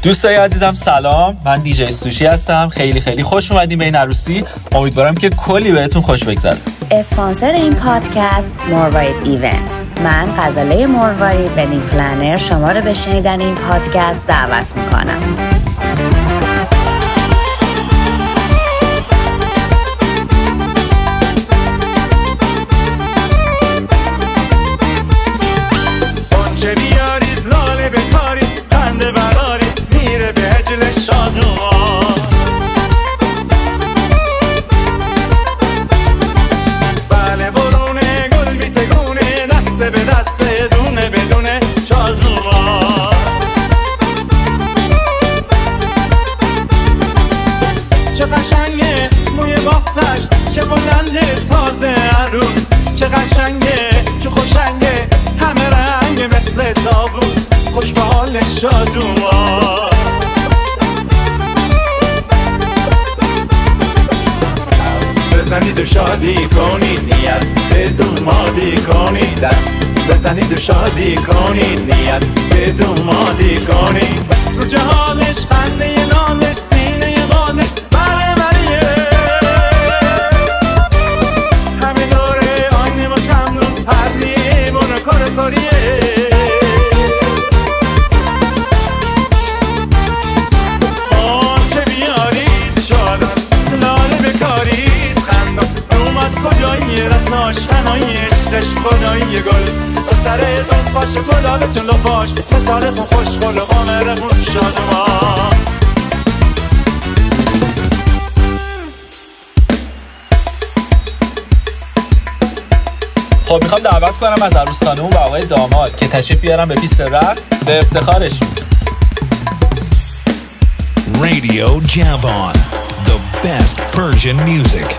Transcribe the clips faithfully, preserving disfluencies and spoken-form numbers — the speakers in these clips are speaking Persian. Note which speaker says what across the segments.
Speaker 1: دوستای عزیزم سلام، من دیجی سوشی هستم. خیلی خیلی خوش اومدین به این عروسی. امیدوارم که کلی بهتون خوش بگذره.
Speaker 2: اسپانسر این پادکست مروارید ایونتس. من غزاله مروارید ودینگ پلنر شما رو به شنیدن این پادکست دعوت میکنم.
Speaker 3: بزنید و شادی کنید نیت بدون مالی کنید، دست بزنید و شادی کنید نیت بدون مالی کنید. رو جهانش خنده نانش سینه بالش بره بریه همه دوره آینه و شمنون پردیه بونو کار کاریه. خدایی گل سر دون پاش گلابتون لفاش پسرتون خوشگل و عمرمون شادمان.
Speaker 1: خب میخوام دعوت کنم از عروس خانم و آقای داماد که تشریف بیارم به پیست رقص به افتخارشون.
Speaker 4: Radio Javan, the best Persian music.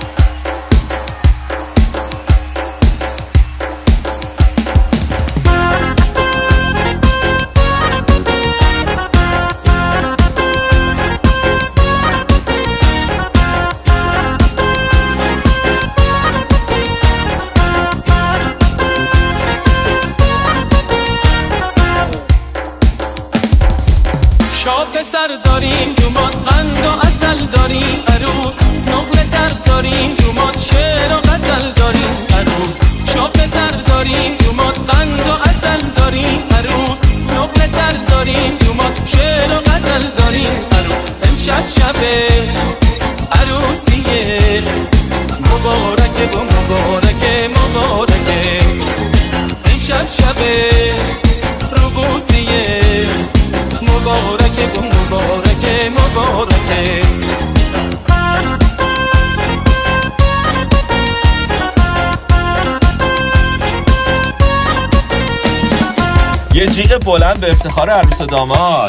Speaker 5: سر داریم دومات قند و عسل داریم عروس، نقل تر داریم دومات شعر و غزل داریم عروس. شاب سر داریم دومات قند و عسل داریم عروس، نقل تر داریم دومات شعر و غزل داریم عروس. امشب شب عروسیه مبارکه و مبارکه مبارکه، امشب شب روبوسیه مبارکه و مبارکه مبارکه.
Speaker 1: یه جیغ بلند به افتخار عروس و داماد.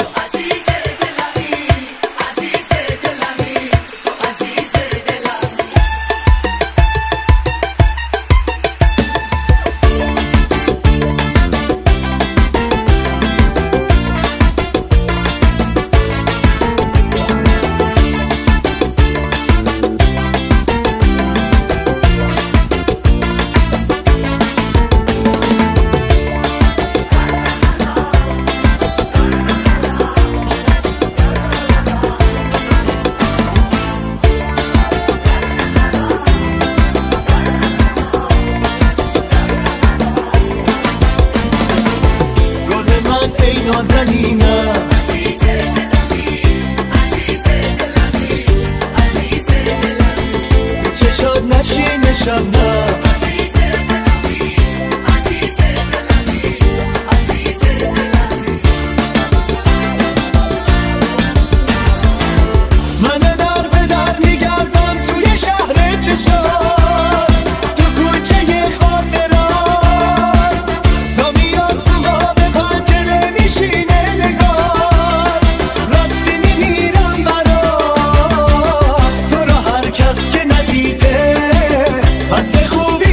Speaker 3: که ندیده از به خوبی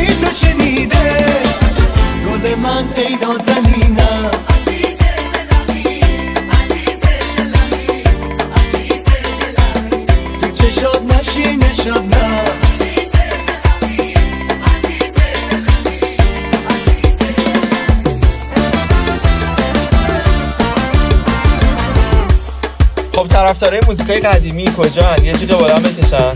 Speaker 1: خب طرفدارای موزیکای قدیمی کجان؟ یه جیغ بالا بکشن.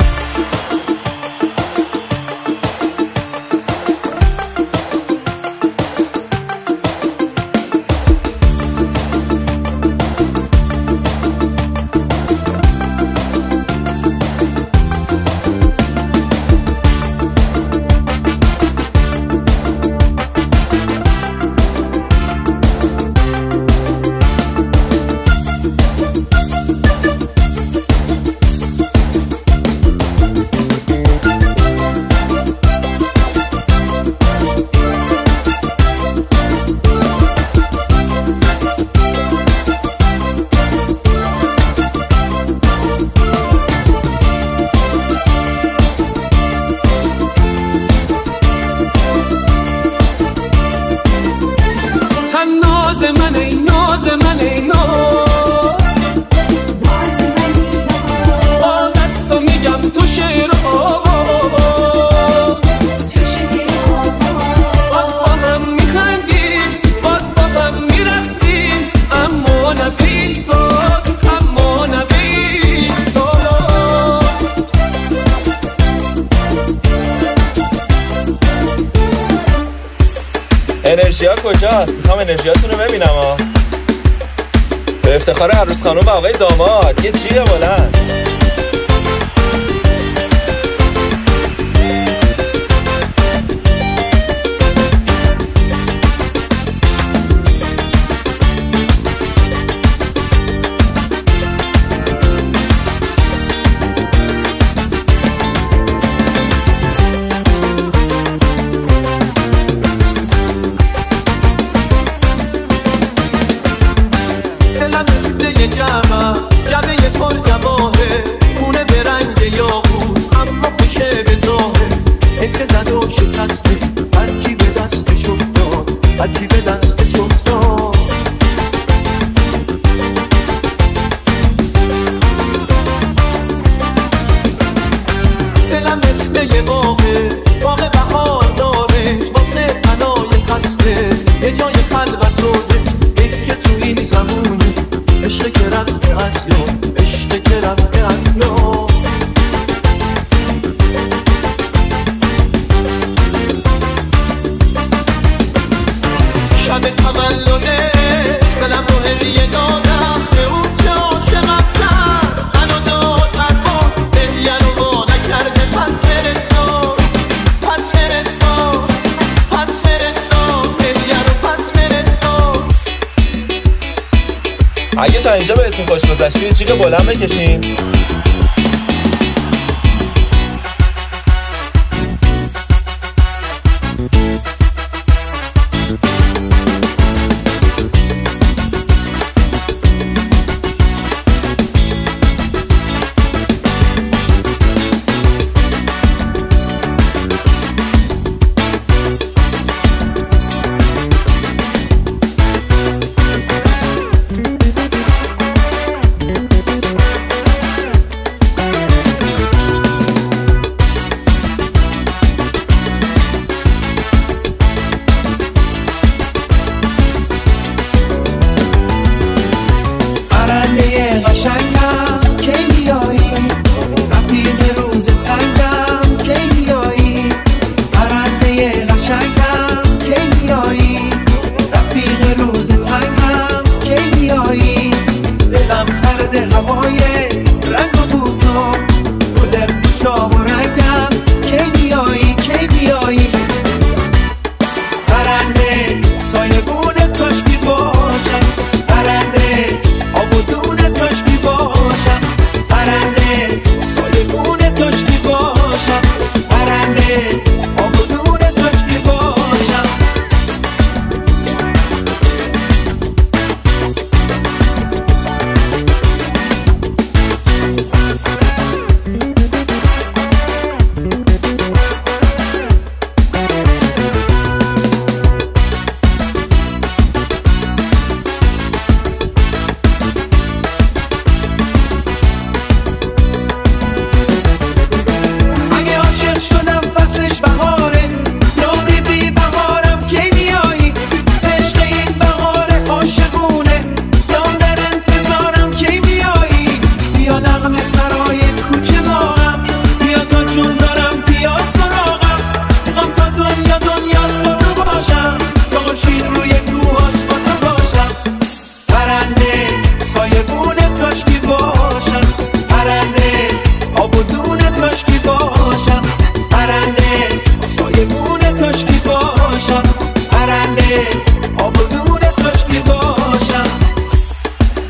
Speaker 1: انرژیا کجاست؟ میخوام انرژیاتون رو ببینم ها. به افتخار عروس خانم و آقای داماد یه جیغ بلند. اگه تا اینجا بهتون خوش گذشته جیغ بلند بکشین.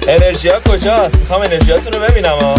Speaker 1: انرژی ها کجاست؟ میخوام انرژیاتون رو ببینم ها.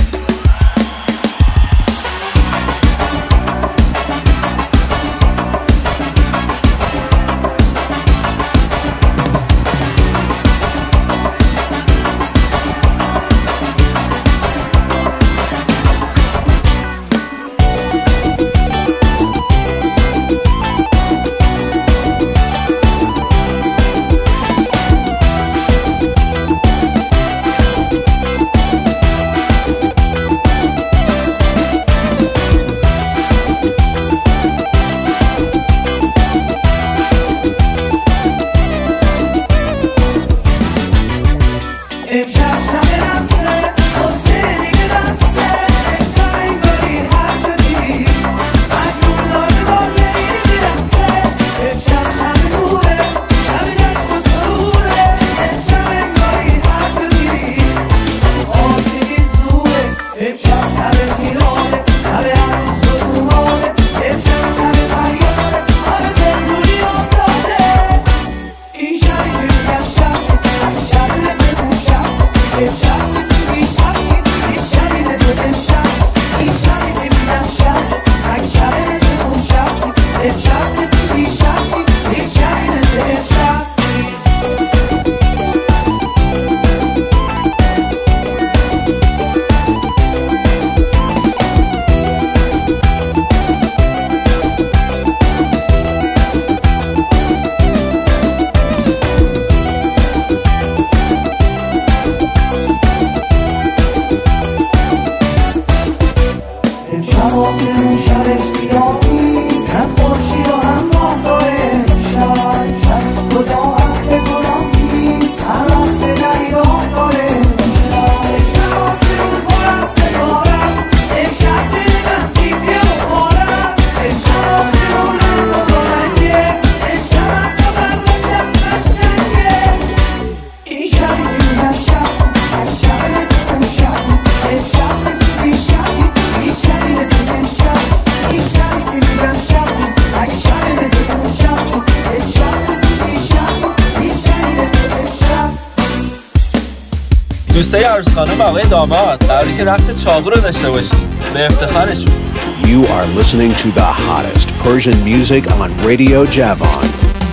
Speaker 1: دوستای عروس خانم و آقای داماد قراره که رقص چاقو رو داشته باشیم به افتخارشون.
Speaker 6: You are listening to the hottest Persian music on Radio Javan.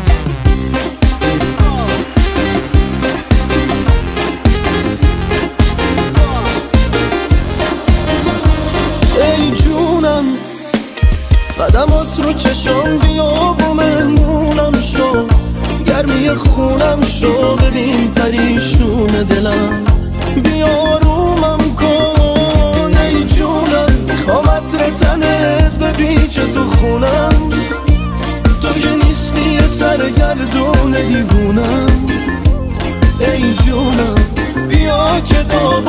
Speaker 5: ای جونم قدمات رو چشم بیا و مهمونم شو، گرمی خونم شو، ببین پریشون دلم بیا رومم کن. ای جونم میخوام عطر تنت بپیچه تو خونم، تو که نیستی یه سرگردون دیوونم. ای جونم بیا که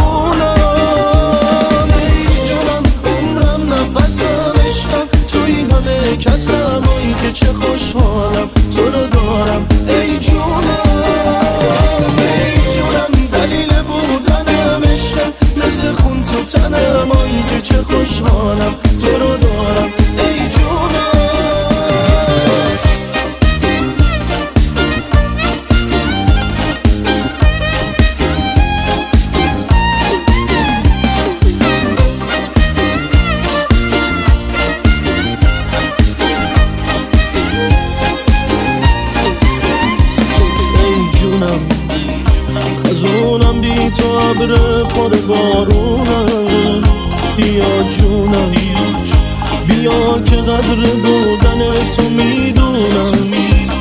Speaker 5: داغونم، ای جونم عمرم نفسم عشقم توی همه کسم، ای که چه خوشحالم تو رو دارم. ای جونم ای جونم دلیل بودنم عشقم، مثل خون تو تنم، ای که چه خوشحالم تو رو دارم. ای جونم خزونم بی تو عبر پر بارونم، بیا جونم بیا که قدر بودن تو میدونم.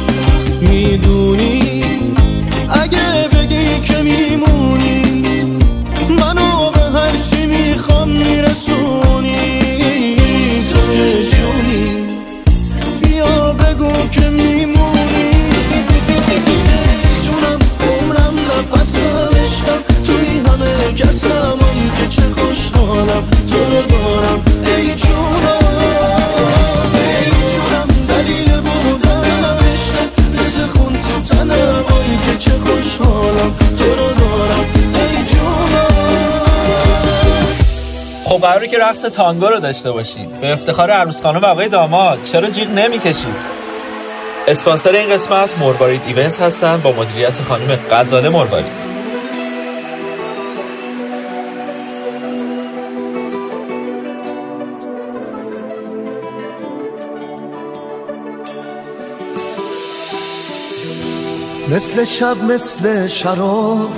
Speaker 5: میدونی اگه بگی که میمونی منو به هرچی میخوام میرسونی. تو که جونی بیا بگو که میمونی. جونم عمرم نفسم عشقم توی همه کسم، ای که چه خوشحالم تو رو دارم. ای جونم ای جونم دلیل بودنم عشقم، مثل خون تو تنم، ای که چه خوشحالم تو رو دارم. ای جونم
Speaker 1: خب قراره که رقص تانگو رو داشته باشیم به افتخار عروس خانم و آقای داماد. چرا جیغ نمی‌کشید؟ اسپانسر این قسمت مروارید ایونتس هستن با مدیریت خانم غزاله مروارید.
Speaker 7: مثل شب مثل شراب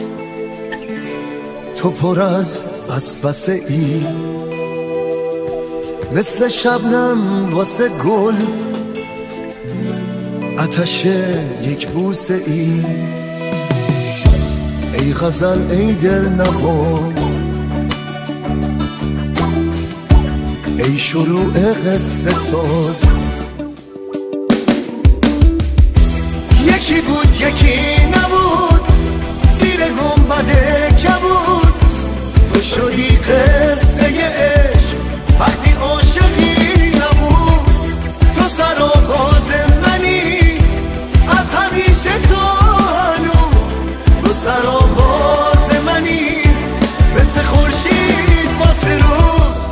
Speaker 7: تو پر از وسوسه ای، مثل شبنم واسه گل آتش یک بوسه ای. ای غزل ای دل نواز، ای شروع قصه ساز، یکی بود یکی نبود زیر گنبد کبود، تو شدی قصه عشق وقتی عاشقی نبود، تو سر و باز منی از همیشه تو هنوز، تو سر و باز منی مثل خورشید واسه رو.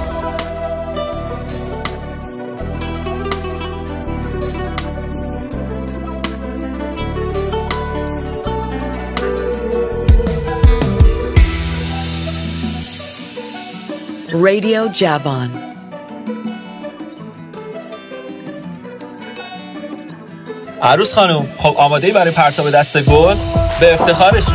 Speaker 8: رادیو جوان.
Speaker 1: عروس خانم، خب آماده‌ای برای پرتاب دست گل؟ به افتخارشون.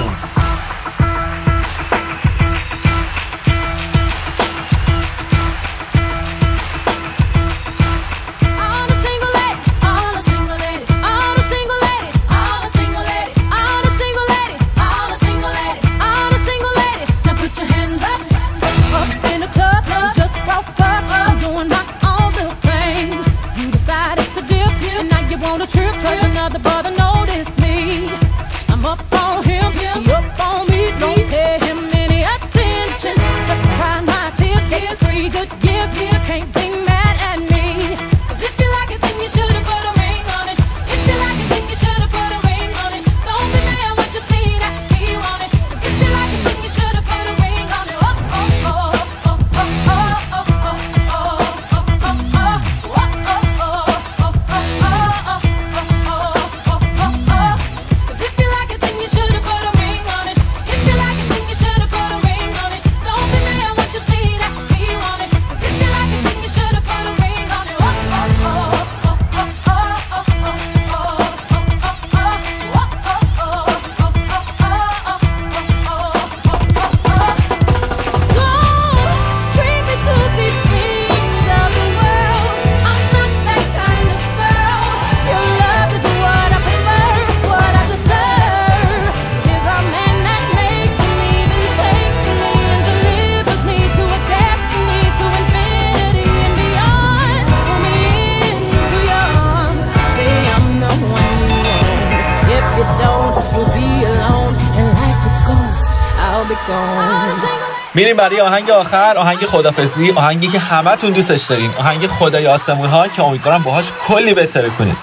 Speaker 1: میریم برای آهنگ آخر، آهنگ خدافظی، آهنگی که همتون دوستش دارین، آهنگ خدای آسمون ها که امیدوارم باهاش کلی بهتره کنید.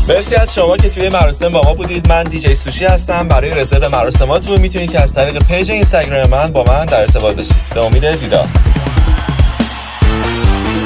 Speaker 1: مرسی از شما که توی مراسم با ما بودید. من دیجی سوشی هستم. برای رزرو مراسماتون میتونید که از طریق پیج اینستاگرام من با من در ارتباط باشید. به امید دیدار.